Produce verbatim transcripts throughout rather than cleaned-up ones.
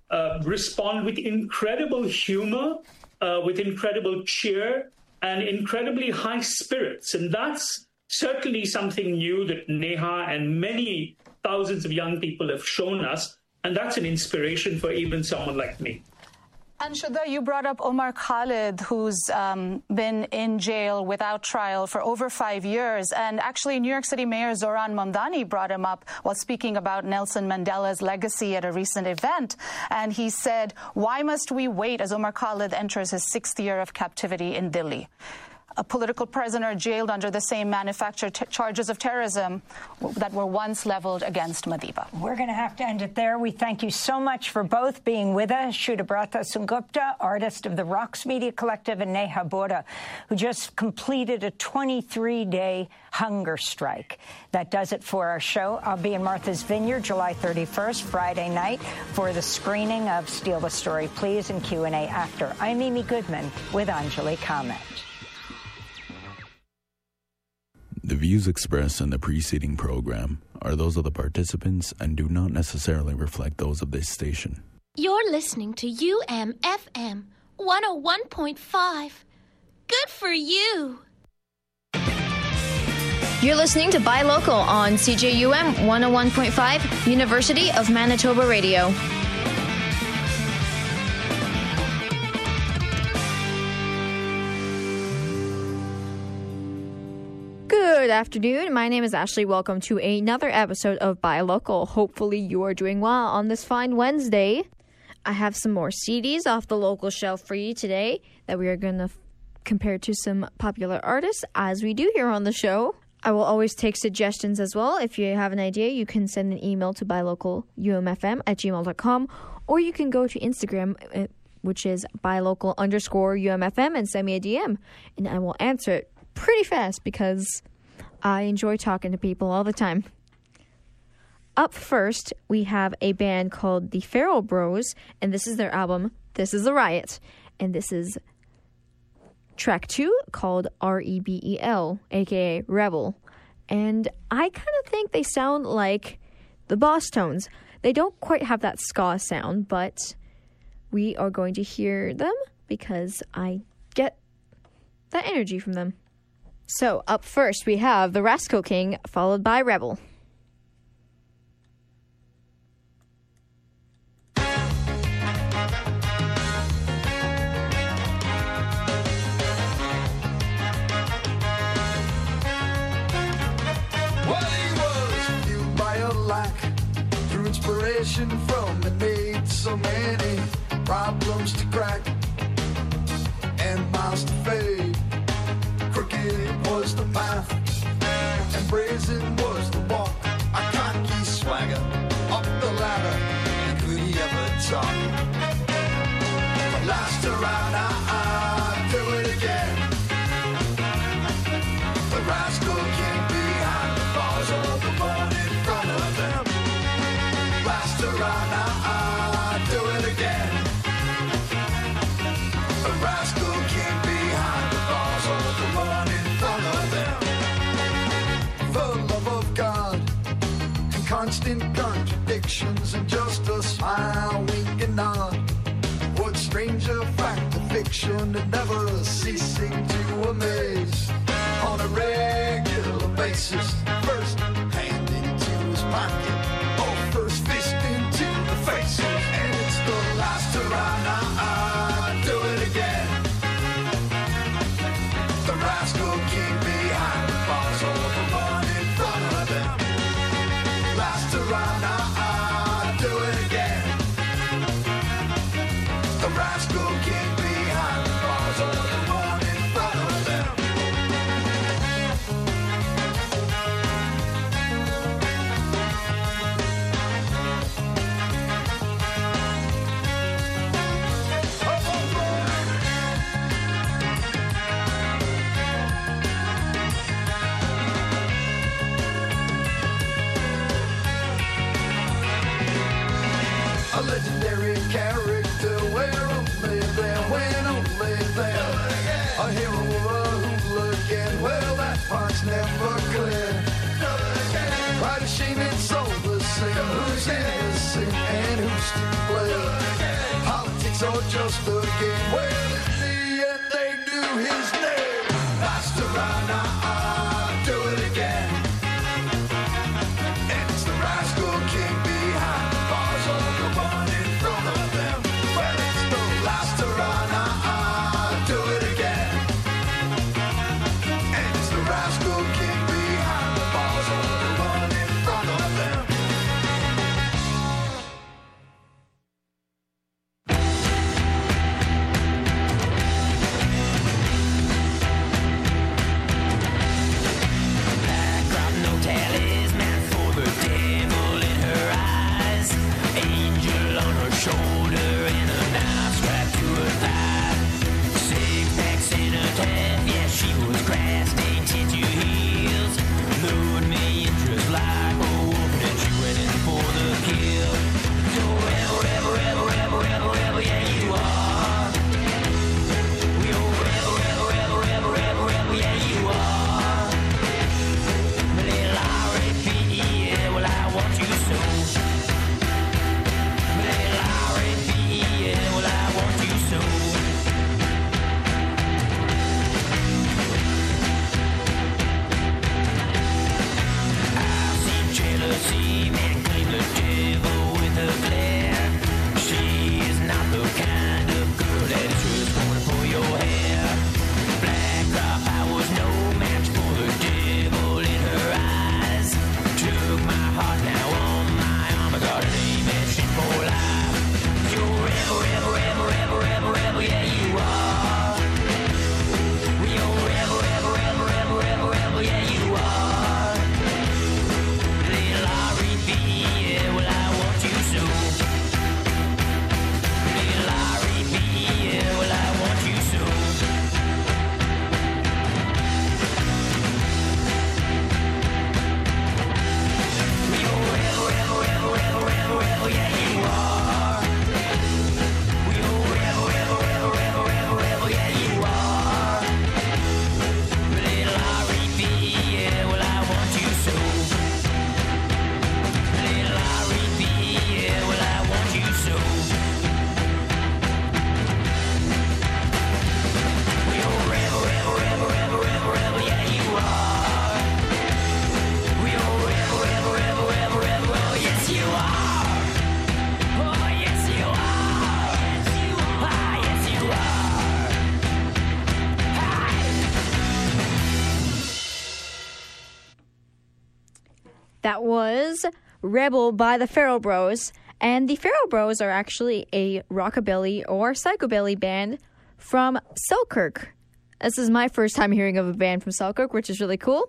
uh, respond with incredible humor, uh, with incredible cheer, and incredibly high spirits. And that's certainly something new that Neha and many thousands of young people have shown us. And that's an inspiration for even someone like me. And Shraddha, you brought up Omar Khalid, who's um, been in jail without trial for over five years. And actually, New York City Mayor Zohran Mamdani brought him up while speaking about Nelson Mandela's legacy at a recent event. And he said, why must we wait as Omar Khalid enters his sixth year of captivity in Delhi? A political prisoner jailed under the same manufactured t- charges of terrorism that were once leveled against Madiba. We're going to have to end it there. We thank you so much for both being with us. Shudabrata Sengupta, artist of the Rocks Media Collective, and Neha Bora, who just completed a twenty-three day hunger strike. That does it for our show. I'll be in Martha's Vineyard July thirty-first, Friday night, for the screening of Steal the Story, Please, and Q and A after. I'm Amy Goodman with Anjali Kamet. The views expressed in the preceding program are those of the participants and do not necessarily reflect those of this station. You're listening to U M F M one oh one point five. Good for you. You're listening to Buy Local on C J U M one oh one point five, University of Manitoba Radio. Good afternoon. My name is Ashley. Welcome to another episode of Buy Local. Hopefully you are doing well on this fine Wednesday. I have some more C Ds off the local shelf for you today that we are going to f- compare to some popular artists, as we do here on the show. I will always take suggestions as well. If you have an idea, you can send an email to buylocalumfm at gmail dot com, or you can go to Instagram, uh, which is buylocal underscore umfm, and send me a D M, and I will answer it pretty fast because I enjoy talking to people all the time. Up first, we have a band called the Feral Bros, and this is their album, This Is a Riot. And this is track two, called R E B E L, aka Rebel. And I kind of think they sound like the Boss Tones. They don't quite have that ska sound, but we are going to hear them because I get that energy from them. So, up first, we have the Rascal King, followed by Rebel. Well, he was fueled by a lack, through inspiration from the need, so many problems to crack and miles to fade. Crooked was the path, and brazen was the walk. A cocky swagger up the ladder, and could he ever talk? Last around, I, I do it again. The rascal king behind the bars of the ball in front of them. Last around, I, I do it again. The rascal king behind the bars of the one in front of them. The love of God and constant contradictions, and just a smile, wink and nod. What stranger fact of fiction and never ceasing to amaze. On a regular basis, first hand into his pocket, or first fist into the faces. And it's the last around, I, I do it again. The rascal king behind the bars, or the one in front of them. Last around, I, I do it again. The rascal king behind the bars, or the one in front of them. A legendary character, where only there, when only there. A hero of a hooligan, well that part's never clear. Quite a shame it's all the same, who's innocent and who's to blame. it's all just a game. Well, in the end, they knew his name. Master Rana, do it again. It's the rascal king behind the bars, or the one in front of them. Well, it's the last Rana, do it again. It's the rascal king behind the bars, or the one in front of them. That was Rebel by the Pharaoh Bros. And the Pharaoh Bros are actually a rockabilly or psychobilly band from Selkirk. This is my first time hearing of a band from Selkirk, which is really cool.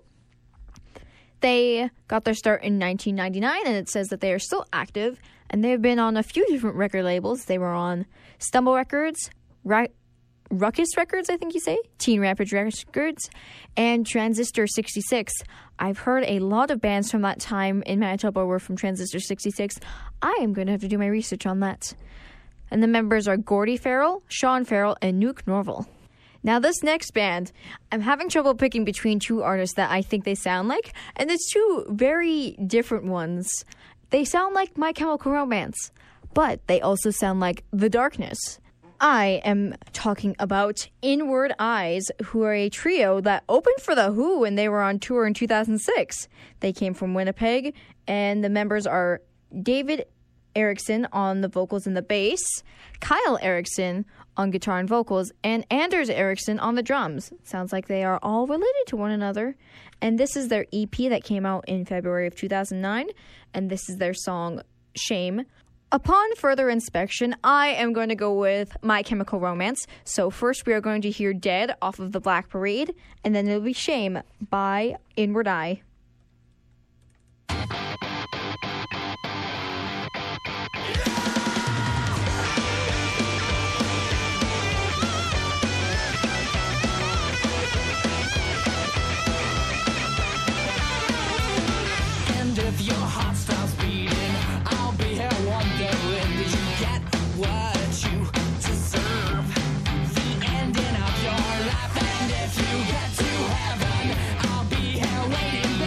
They got their start in nineteen ninety-nine, and it says that they are still active, and they've been on a few different record labels. They were on Stumble Records, Ra- Ruckus Records, I think you say, Teen Rapids Records, and Transistor sixty-six. I've heard a lot of bands from that time in Manitoba were from Transistor sixty-six. I am going to have to do my research on that. And the members are Gordy Farrell, Sean Farrell, and Nuke Norval. Now, this next band, I'm having trouble picking between two artists that I think they sound like, and it's two very different ones. They sound like My Chemical Romance, but they also sound like The Darkness. I am talking about Inward Eyes, who are a trio that opened for The Who when they were on tour in two thousand six. They came from Winnipeg, and the members are David Erickson on the vocals and the bass, Kyle Erickson on guitar and vocals, and Anders Erickson on the drums. Sounds like they are all related to one another. And this is their E P that came out in February of two thousand nine, and this is their song, Shame. Upon further inspection, I am going to go with My Chemical Romance. So first we are going to hear Dead off of The Black Parade, and then it'll be Shame by Inward Eye. And if your heart stops beating, I'll be here wondering, did you get what you deserve? The ending of your life, and if you get to heaven, I'll be here waiting.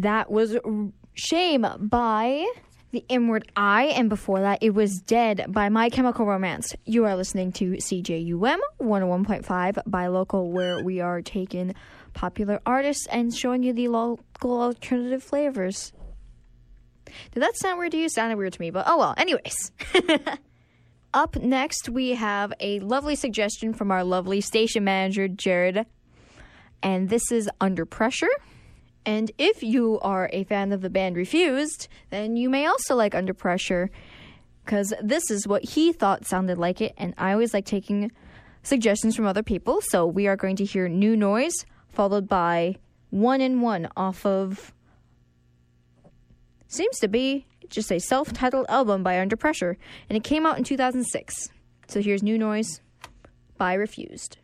That was Shame by The Inward Eye, and before that, it was Dead by My Chemical Romance. You are listening to C J U M one oh one point five by Local, where we are taking popular artists and showing you the local alternative flavors. Did that sound weird to you? It sounded weird to me, but oh well. Anyways. Up next, we have a lovely suggestion from our lovely station manager, Jared. And this is Under Pressure. And if you are a fan of the band Refused, then you may also like Under Pressure, because this is what he thought sounded like it. And I always like taking suggestions from other people. So we are going to hear New Noise, followed by One in One off of, seems to be just a self-titled album by Under Pressure, and it came out in two thousand six. So here's New Noise by Refused.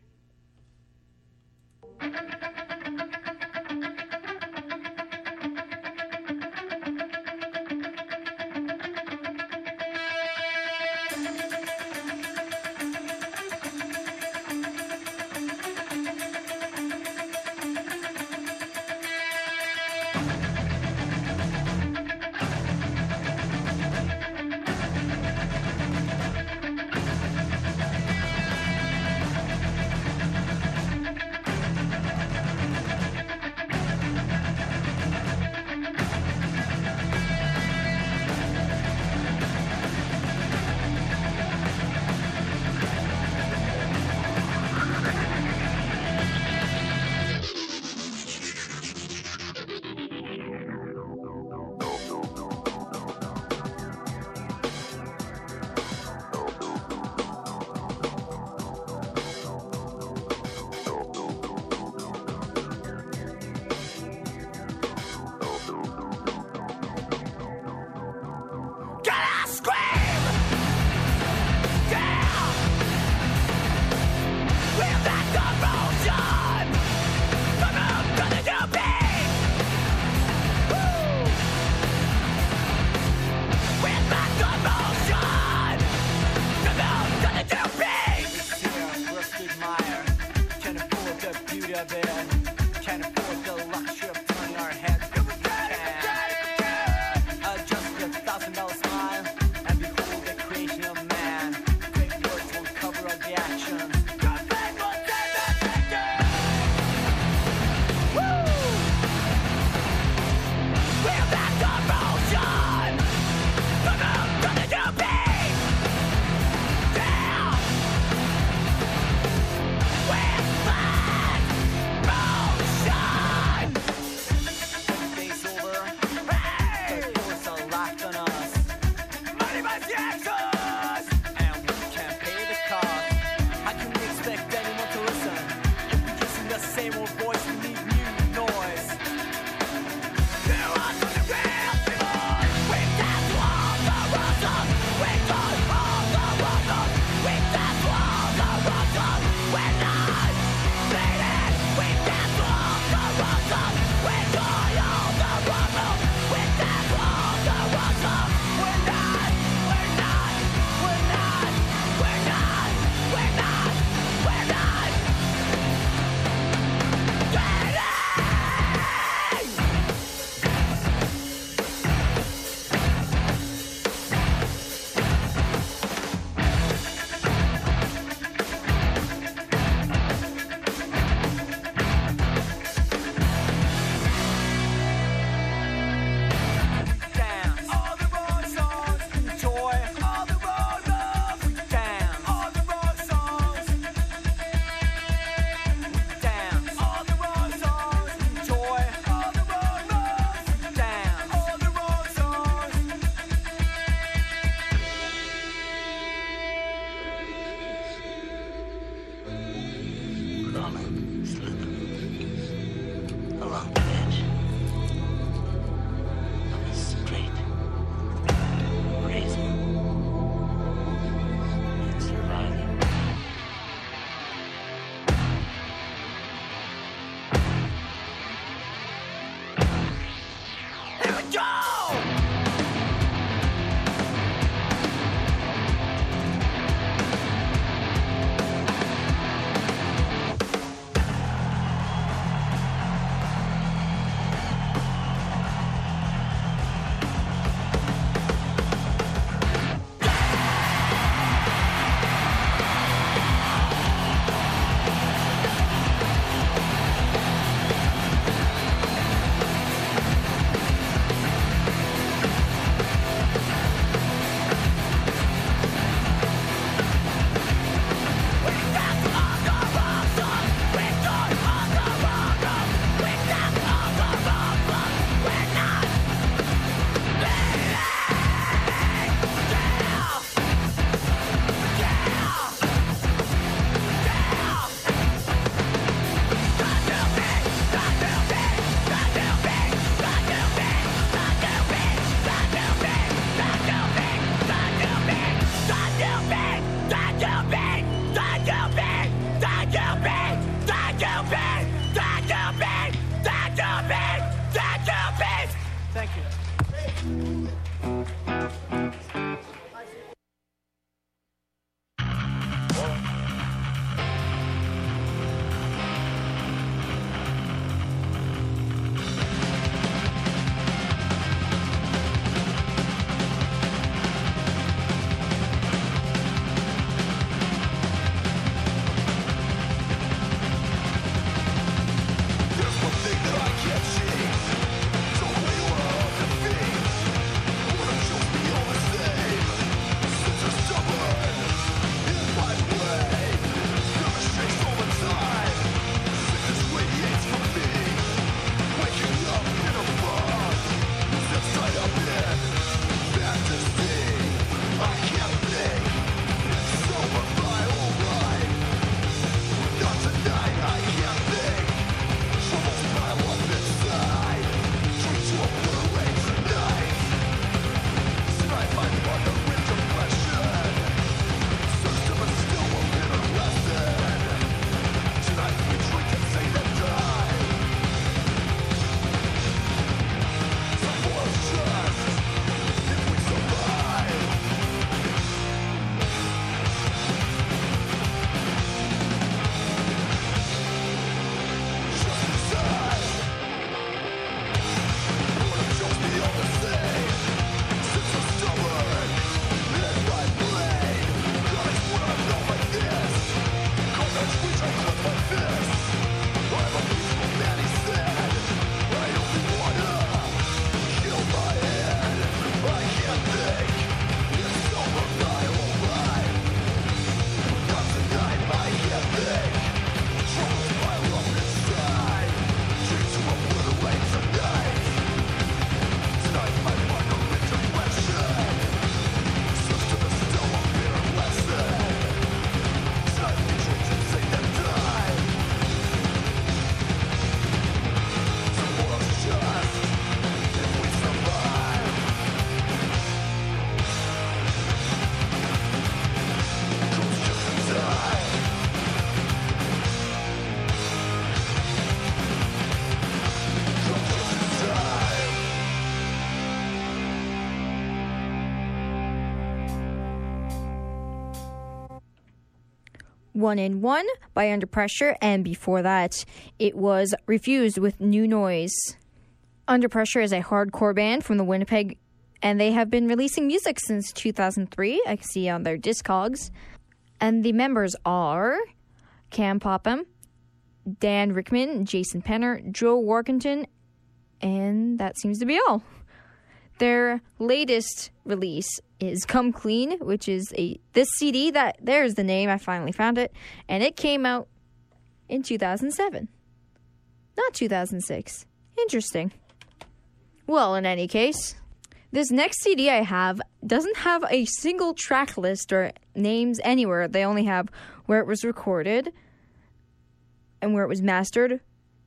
One in One by Under Pressure, and before that, it was Refused with New Noise. Under Pressure is a hardcore band from the Winnipeg, and they have been releasing music since two thousand three, I can see on their Discogs. And the members are Cam Popham, Dan Rickman, Jason Penner, Joe Warkentin, and that seems to be all. Their latest release is Come Clean, which is a this C D that there's the name, I finally found it, and it came out in two thousand seven, not two thousand six. Interesting. Well, in any case, this next C D I have doesn't have a single track list or names anywhere. They only have where it was recorded and where it was mastered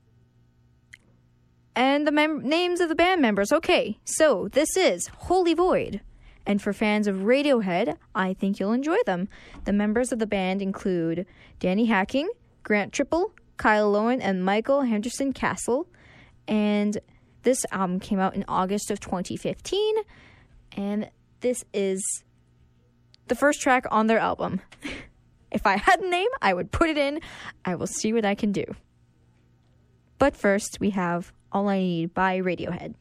and the mem- names of the band members. Okay, so this is Holy Void. And for fans of Radiohead, I think you'll enjoy them. The members of the band include Danny Hacking, Grant Triple, Kyle Lowen, and Michael Henderson Castle. And this album came out in August of twenty fifteen. And this is the first track on their album. If I had a name, I would put it in. I will see what I can do. But first, we have All I Need by Radiohead.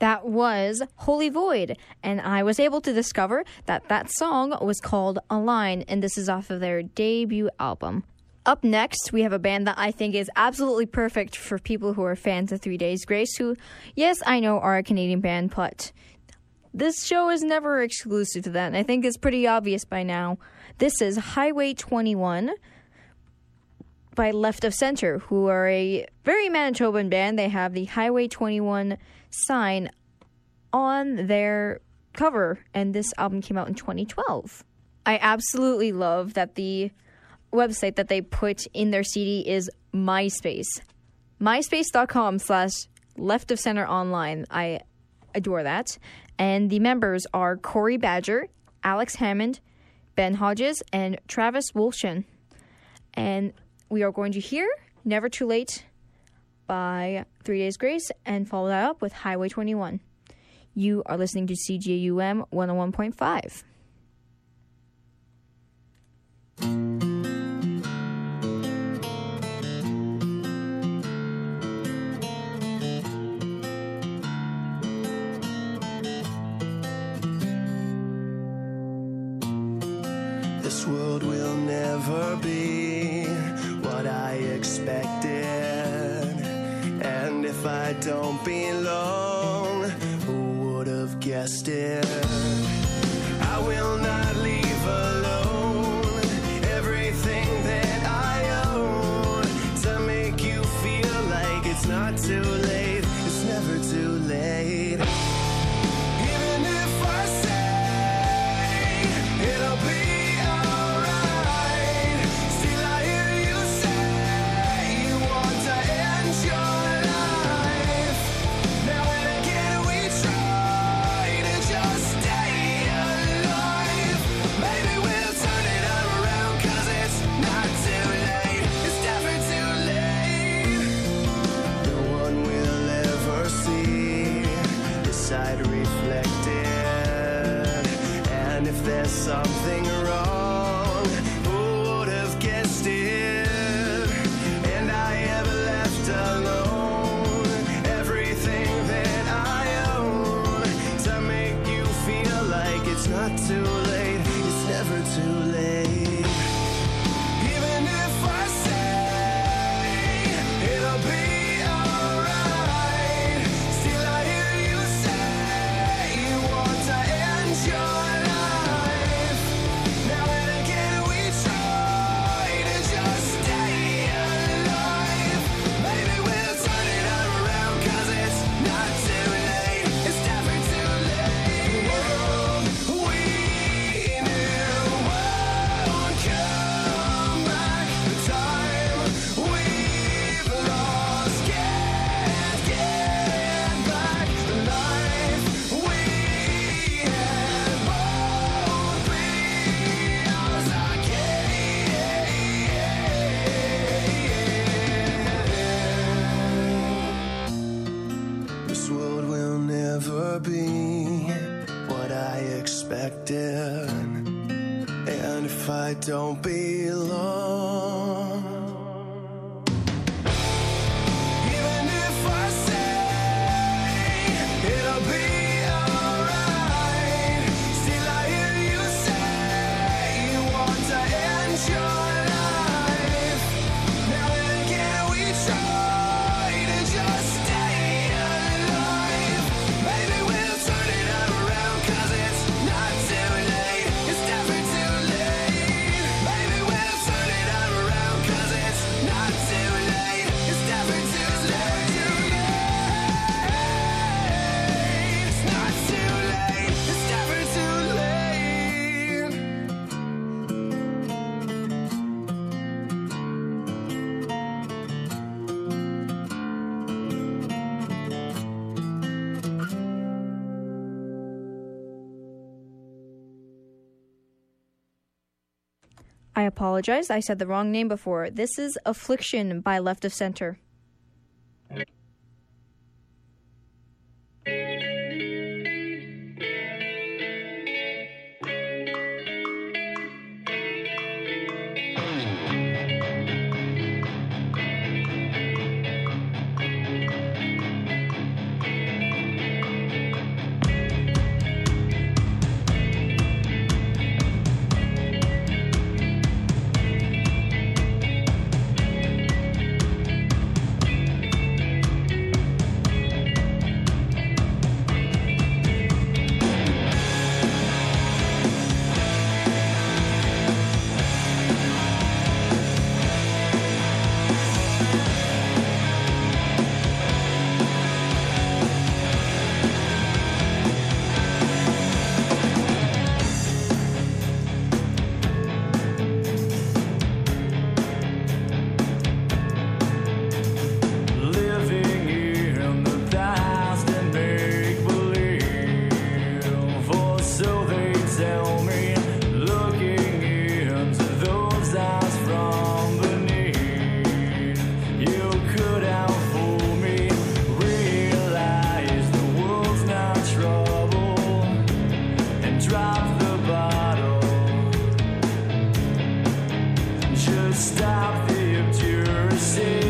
That was Holy Void, and I was able to discover that that song was called Align, and this is off of their debut album. Up next, we have a band that I think is absolutely perfect for people who are fans of Three Days Grace, who, yes, I know are a Canadian band, but this show is never exclusive to that, and I think it's pretty obvious by now. This is Highway twenty-one by Left of Center, who are a very Manitoban band. They have the Highway twenty-one sign on their cover, and this album came out in twenty twelve. I absolutely love that the website that they put in their C D is MySpace. MySpace.com slash Left of Center Online. I adore that. And the members are Corey Badger, Alex Hammond, Ben Hodges, and Travis Wolshin. And we are going to hear Never Too Late by Three Days Grace and follow that up with Highway twenty-one. You are listening to C J U M one oh one point five. This world will never be what I expected, and if I don't belong, who would have guessed it? I will not leave alone everything that I own to make you feel like it's not too late. It's never too late. Even if I say it'll be there's something wrong, who would have guessed it? And I have left alone everything that I own to make you feel like it's not too late. It's never too late. Even if I say it'll be alright, still I hear you say you want to end your and if I don't belong, even if I say it'll be alright, still I hear you say you want to end your life. Now and again we try to just stay alive. Maybe we'll turn it around, 'cause it's not too late. It's never too late. Maybe we'll turn it around, 'cause it's not too late. It's never too late. It's not too late. It's never too late. I apologize, I said the wrong name before. This is Affliction by Left of Center. stop the obduracy.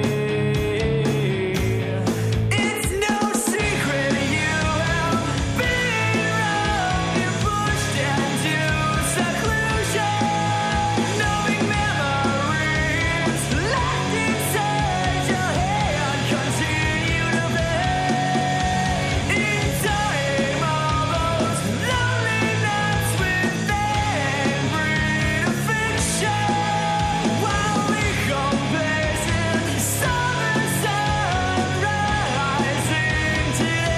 It's no secret you have been wrong and pushed into seclusion. Knowing memories locked inside your head continue to play. In time, all those lonely nights with them breed a fiction. While we complacent, saw the sun rising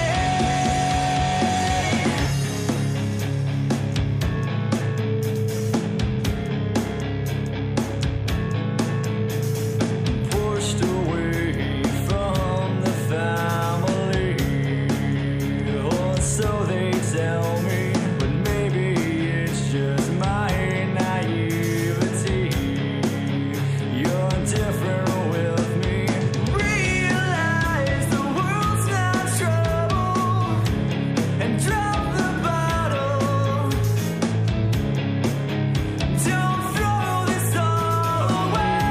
today. Pushed away from the family, or so they tell me, but maybe it's just my naivety. You're different with me. Realize the world's not trouble and drop the bottle. Don't throw this all away.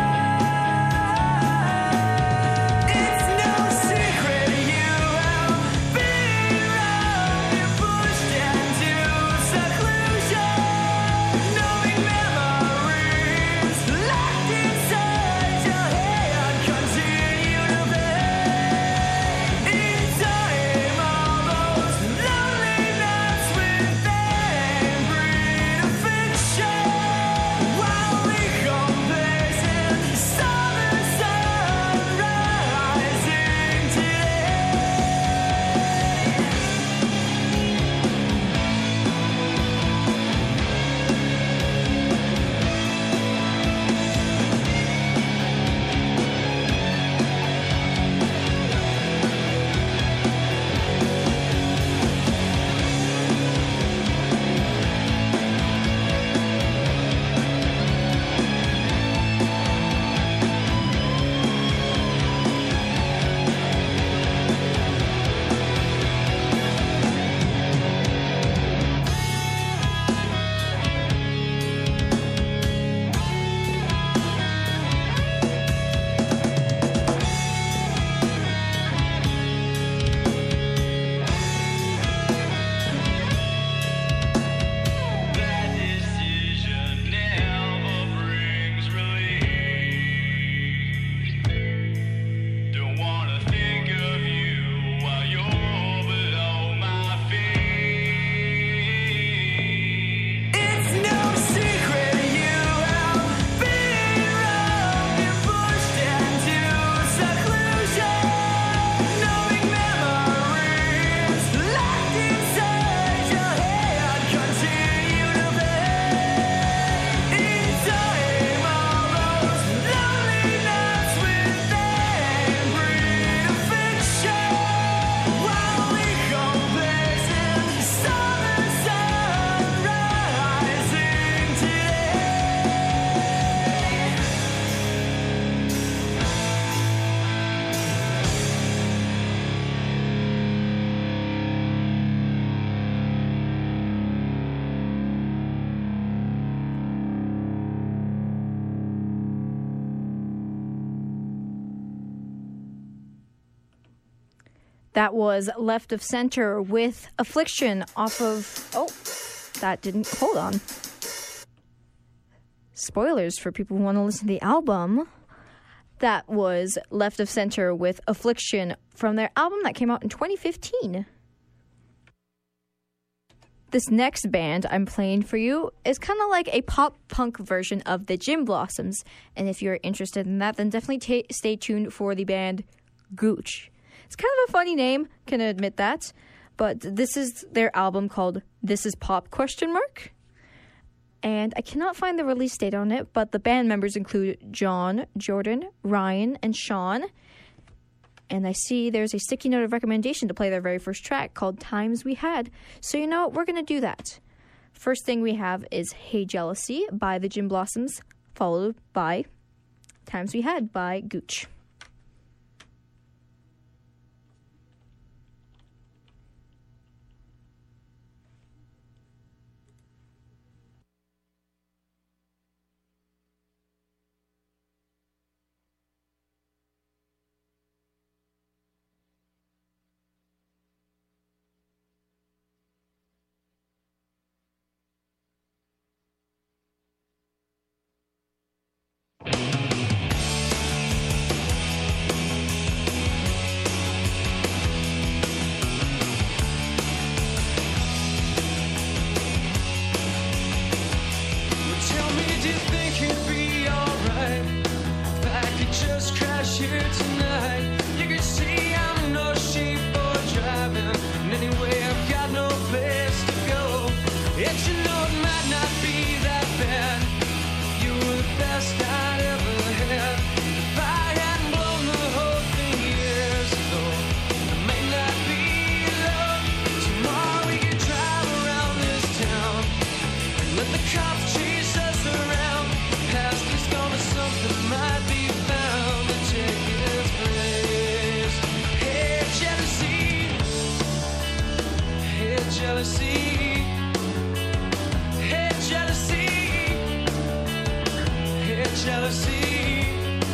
It's no secret you have been wrong and pushed into seclusion. Knowing memories locked inside your head continue to play. In time, all those lonely nights with them breed a fiction. While we complacent, saw the sun rising today. That decision never brings relief. Don't wanna think of you while you're below my feet. It's no secret you have been wrong and pushed into seclusion. Knowing memories locked inside your head continue to play. In time, all those lonely nights with them breed a fiction. While we complacent, saw the sun rising That was Left of Center with Affliction off of. Oh, that didn't. Hold on. Spoilers for people who want to listen to the album. That was Left of Center with Affliction from their album that came out in twenty fifteen. This next band I'm playing for you is kind of like a pop-punk version of the Gin Blossoms. And if you're interested in that, then definitely ta stay tuned for the band Gooch. It's kind of a funny name, can admit that. But this is their album called This Is Pop question mark. And I cannot find the release date on it, but the band members include John, Jordan, Ryan, and Sean. And I see there's a sticky note of recommendation to play their very first track called Times We Had. So you know what? We're going to do that. First thing we have is Hey Jealousy by the Gin Blossoms, followed by Times We Had by Gooch. jealousy.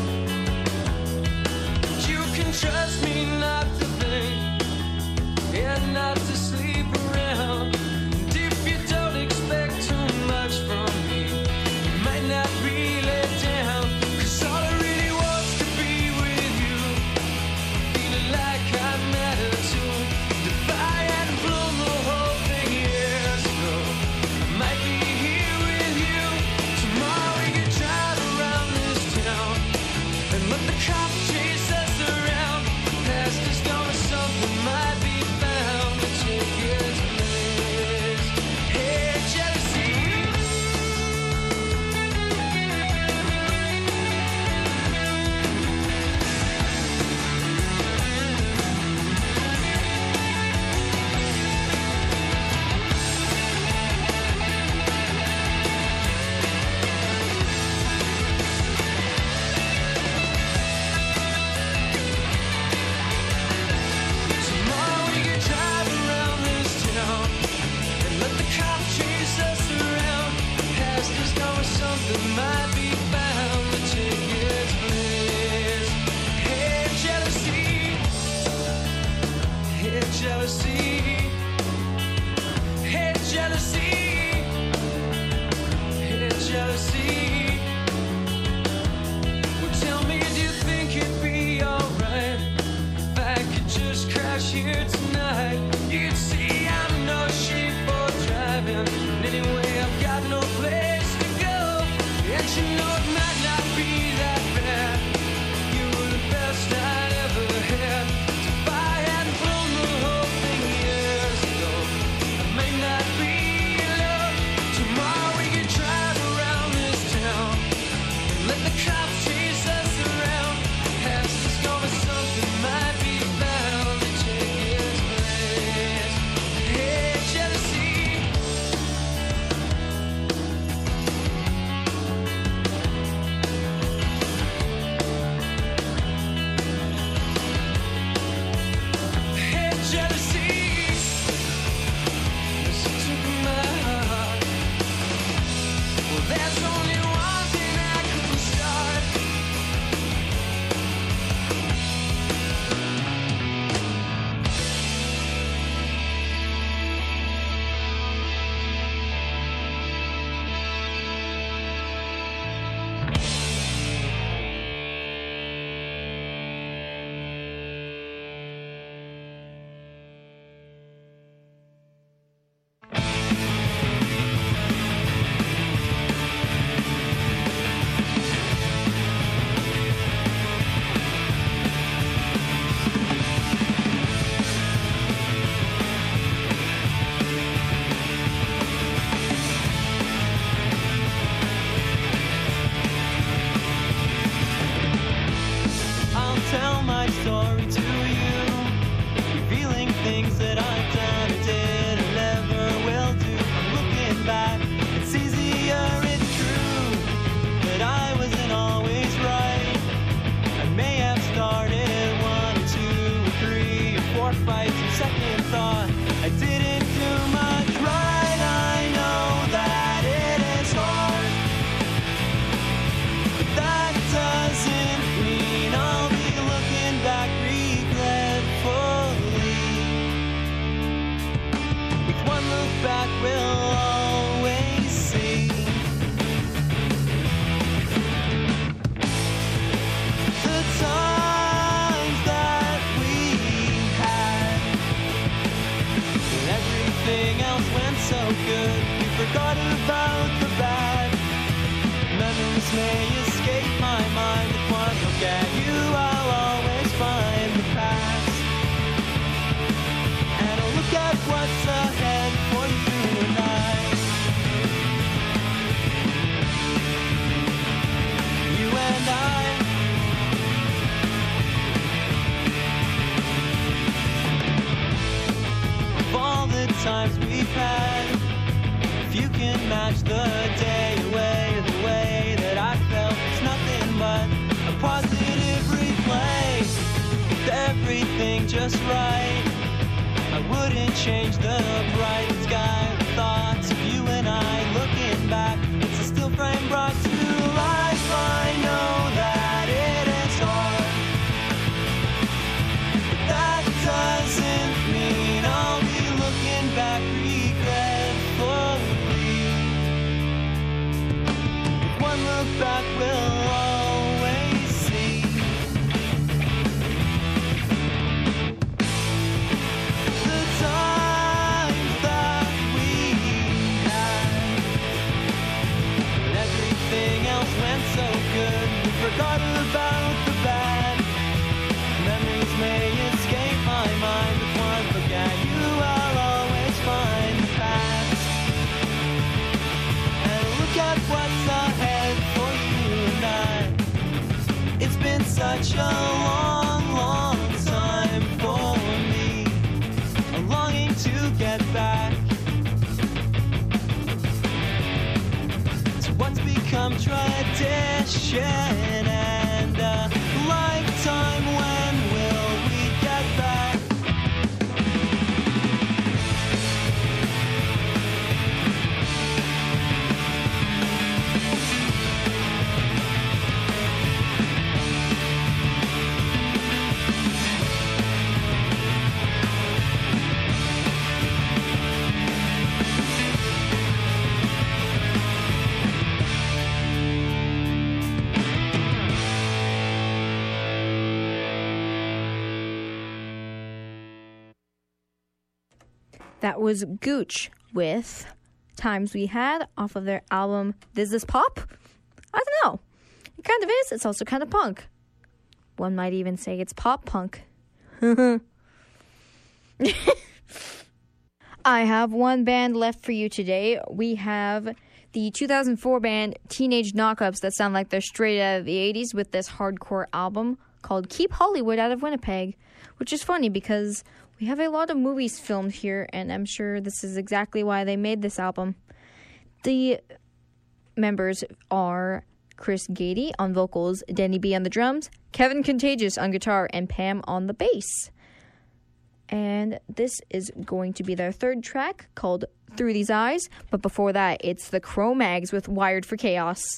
You can trust me not to think and not to sleep around. And if you don't expect too much from me, you might not really down. Cause all I really want's to be with you, feeling like I matter too. If I hadn't blown the whole thing years ago, I might be here with you. Tomorrow we can drive around this town and let the cops chase us around. Past is gonna something might be found to take its place. Hey, jealousy. Tomorrow we can drive around this town and let the cops chase us around. Past is gonna something might be found to take its place. Hey, jealousy. Hey, jealousy. Hey, jealousy. Hey, jealousy. Well, tell me, do you think it'd be alright if I could just crash here tonight? You'd see I'm no sheep for driving, and anyway I've got no place to go. And you know it might not be that bad. You were the best I'd ever had. If I hadn't blown the whole thing years ago, I may not be in love. Tomorrow we can drive around this town and let the cops chase us around. Past is gonna something might be found to take its place. Hey, jealousy. Hey, jealousy. Listen to my heart. Well, there's only one thing I can start. I'll tell my story to you, revealing things that I've done or did or never will do. I'm looking back, it's easier, it's true, that I wasn't always right. I may have started one or two or three or four fights, and second thought, I didn't do much right. I know that it is hard, but that doesn't mean I'll be looking back regretfully. With one look back, we'll always see the times that we had, when everything else went so good. We forgot about the bad. Memories may escape my mind, but one look at you, I'll always find the past. And I'll look at what's ahead for you and I. You and I. Of all the times we've had, if you can match the day away, the way that I felt, it's nothing but a positive replay. With everything just right, I wouldn't change the forgot about the bad. Memories may escape my mind, but one look at you, I'll always find the past. And look at what's ahead for you and I. It's been such a long, long time for me, a longing to get back to what's become tradition and a lifetime. When will we get back? That was Gooch with Times We Had off of their album Is This Pop? I don't know. It kind of is. It's also kind of punk. One might even say it's pop punk. I have one band left for you today. We have the two thousand four band Teenage Knockups that sound like they're straight out of the eighties with this hardcore album called Keep Hollywood Out of Winnipeg, which is funny because we have a lot of movies filmed here, and I'm sure this is exactly why they made this album. The members are Chris Gady on vocals, Denny B on the drums, Kevin Contagious on guitar, and Pam on the bass. And this is going to be their third track called Through These Eyes, but before that, it's the Cro-Mags with Wired for Chaos.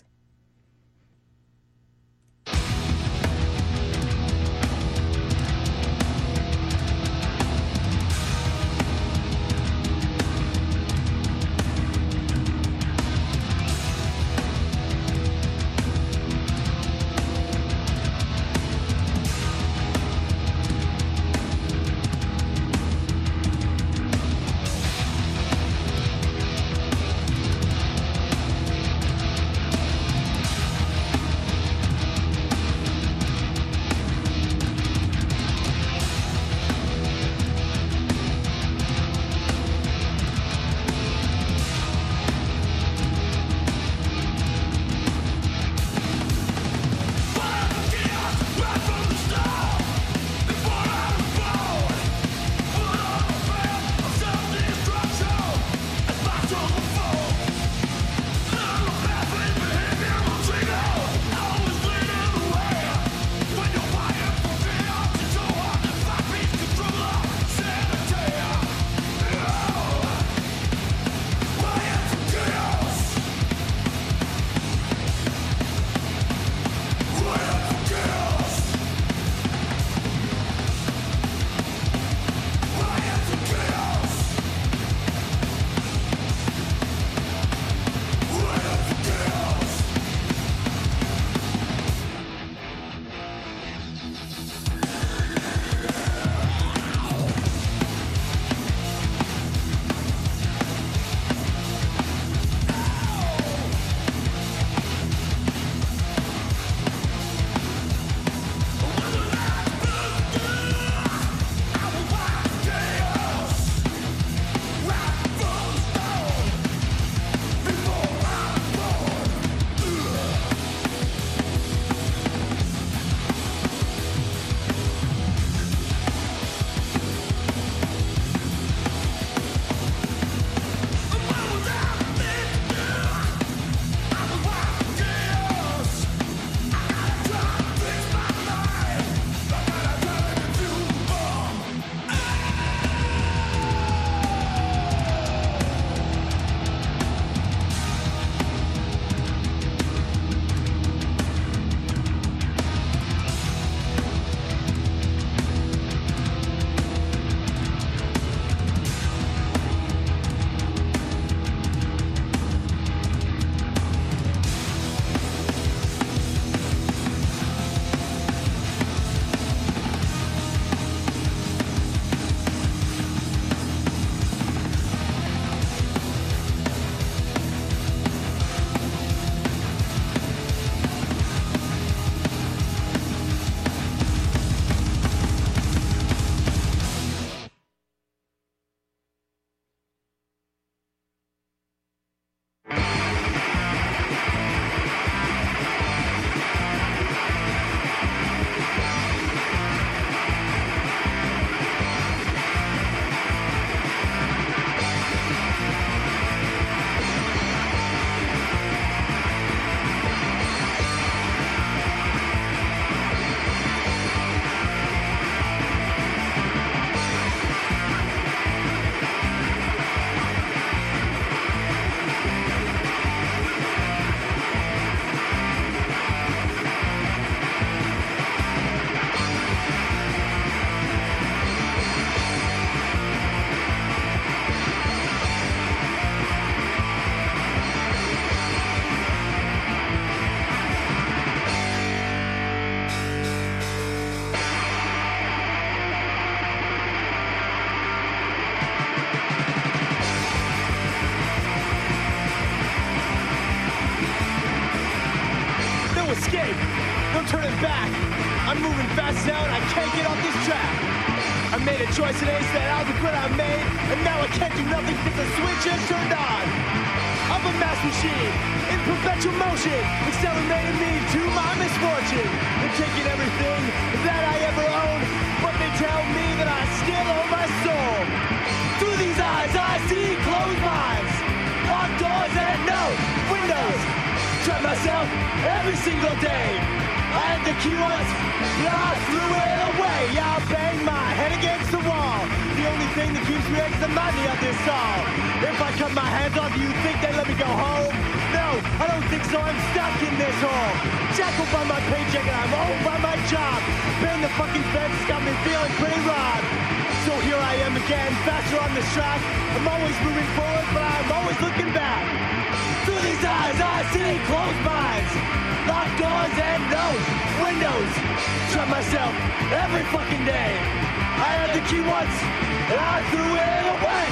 no escape, no turning back. I'm moving fast now and I can't get off this track. I made a choice today, said I'll regret I made, and now I can't do nothing because the switch has turned on. I'm a mass machine, in perpetual motion, accelerating me to my misfortune. They're taking everything that I ever owned, but they tell me that I still own my soul. Through these eyes I see closed minds, locked doors and no windows. Trap myself every single day. I had the key once, but I threw it away. I'll bang my head against the wall. The only thing that keeps me is the money of this all. If I cut my hands off, you think they let me go home? No, I don't think so. I'm stuck in this hole. Shackled by my paycheck and I'm owned by my job. Paying the fucking fence got me feeling pretty robbed. So here I am again, faster on this track. I'm always moving forward, but I'm always looking back. Through these eyes I see closed minds, locked doors and no windows. Trap myself every fucking day. I had the key once and I threw it away.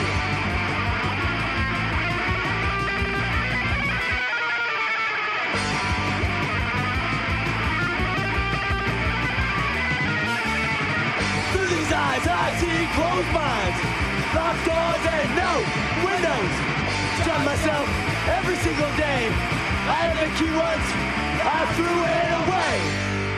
Through these eyes I see closed minds, locked doors and no windows. Trap myself every single day. I had the key once, I threw it away.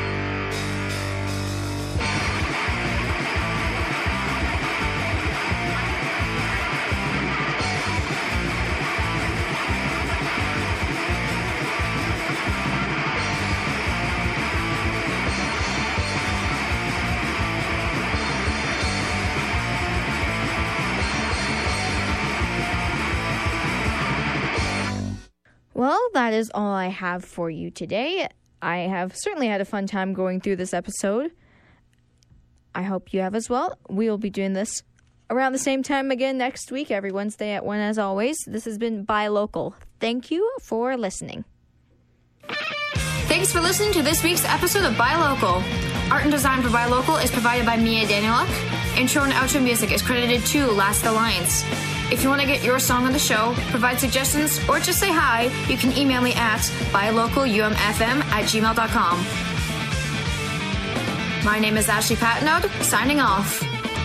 Well, that is all I have for you today. I have certainly had a fun time going through this episode. I hope you have as well. We will be doing this around the same time again next week, every Wednesday at one as always. This has been Buy Local. Thank you for listening. Thanks for listening to this week's episode of Buy Local. Art and design for Buy Local is provided by Mia Danieluk. Intro and outro music is credited to Last Alliance. If you want to get your song on the show, provide suggestions, or just say hi, you can email me at buylocalumfm at gmail dot com. My name is Ashley Patnode, signing off.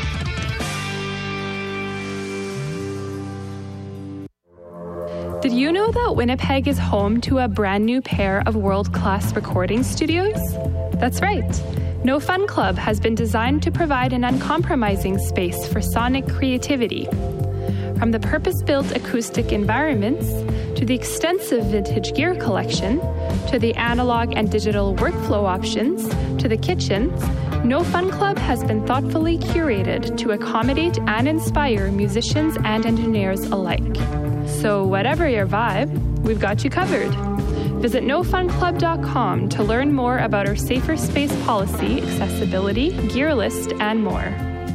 Did you know that Winnipeg is home to a brand new pair of world-class recording studios? That's right. No Fun Club has been designed to provide an uncompromising space for sonic creativity. From the purpose-built acoustic environments, to the extensive vintage gear collection, to the analog and digital workflow options, to the kitchens, No Fun Club has been thoughtfully curated to accommodate and inspire musicians and engineers alike. So whatever your vibe, we've got you covered. Visit no fun club dot com to learn more about our safer space policy, accessibility, gear list, and more.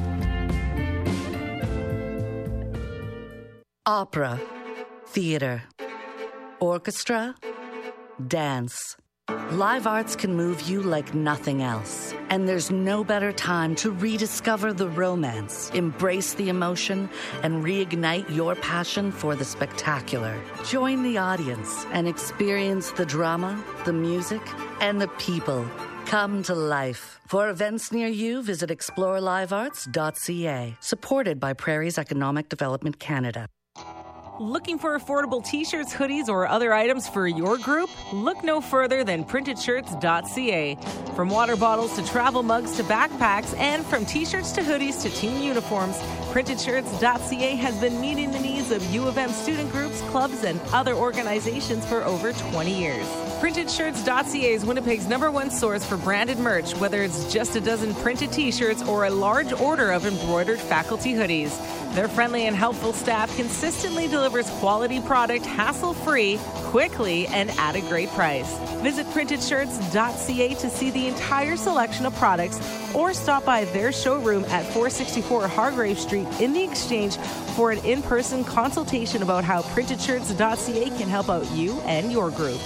Opera, theater, orchestra, dance. Live arts can move you like nothing else. And there's no better time to rediscover the romance, embrace the emotion, and reignite your passion for the spectacular. Join the audience and experience the drama, the music, and the people come to life. For events near you, visit explore live arts dot c a, supported by Prairie's Economic Development Canada. Looking for affordable t-shirts, hoodies, or other items for your group? Look no further than printed shirts dot c a. From water bottles to travel mugs to backpacks, and from t-shirts to hoodies to team uniforms, printed shirts dot c a has been meeting the needs of U of M student groups, clubs, and other organizations for over twenty years. printed shirts dot c a is Winnipeg's number one source for branded merch, whether it's just a dozen printed t-shirts or a large order of embroidered faculty hoodies. Their friendly and helpful staff consistently delivers quality product hassle-free, quickly, and at a great price. Visit printed shirts dot c a to see the entire selection of products or stop by their showroom at four sixty-four Hargrave Street in the Exchange for an in-person consultation about how printed shirts dot c a can help out you and your group.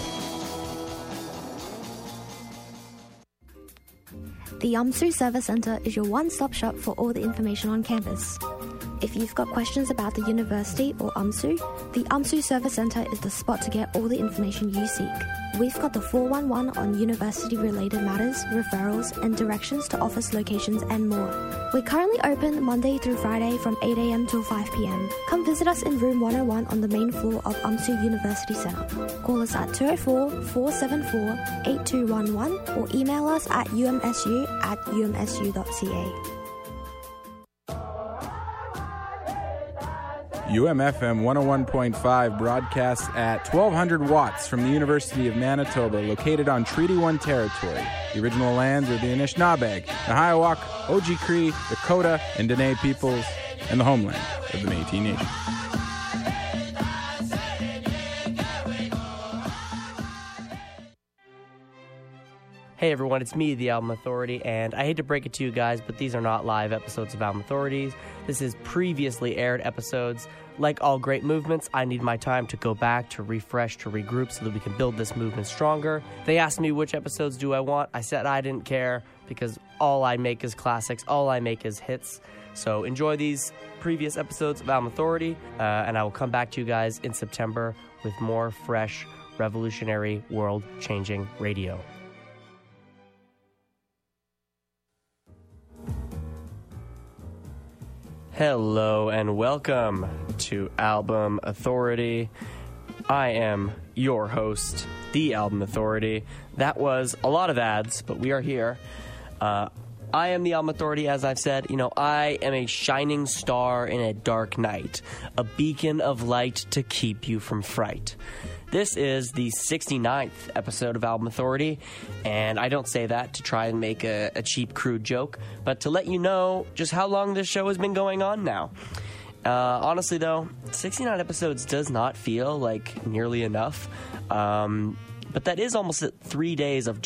The UMSU Service Centre is your one-stop shop for all the information on campus. If you've got questions about the university or UMSU, the UMSU Service Centre is the spot to get all the information you seek. we've got the four one one on university-related matters, referrals, and directions to office locations and more. We're currently open Monday through Friday from eight a.m. till five p.m. Come visit us in room one oh one on the main floor of UMSU University Centre. Call us at two oh four, four seven four, eight two one one or email us at umsu at umsu.ca. U M F M one oh one point five broadcasts at twelve hundred watts from the University of Manitoba, located on Treaty one territory. The original lands are the Anishinaabeg, Nahiawak, Oji-Cree, Dakota, and Dene peoples, and the homeland of the Métis Nation. Hey everyone, it's me, the Album Authority, and I hate to break it to you guys, but these are not live episodes of Album Authorities. This is previously aired episodes. Like all great movements, I need my time to go back, to refresh, to regroup so that we can build this movement stronger. They asked me which episodes do I want. I said I didn't care because all I make is classics, all I make is hits. So enjoy these previous episodes of Album Authority, uh, and I will come back to you guys in September with more fresh, revolutionary, world-changing radio. Hello and welcome to Album Authority. I am your host, the Album Authority. That was a lot of ads, but we are here. Uh, I am the Album Authority, as I've said. You know, I am a shining star in a dark night, a beacon of light to keep you from fright. This is the sixty-ninth episode of Album Authority, and I don't say that to try and make a, a cheap, crude joke, but to let you know just how long this show has been going on now. Uh, honestly, though, sixty-nine episodes does not feel like nearly enough, um, but that is almost three days of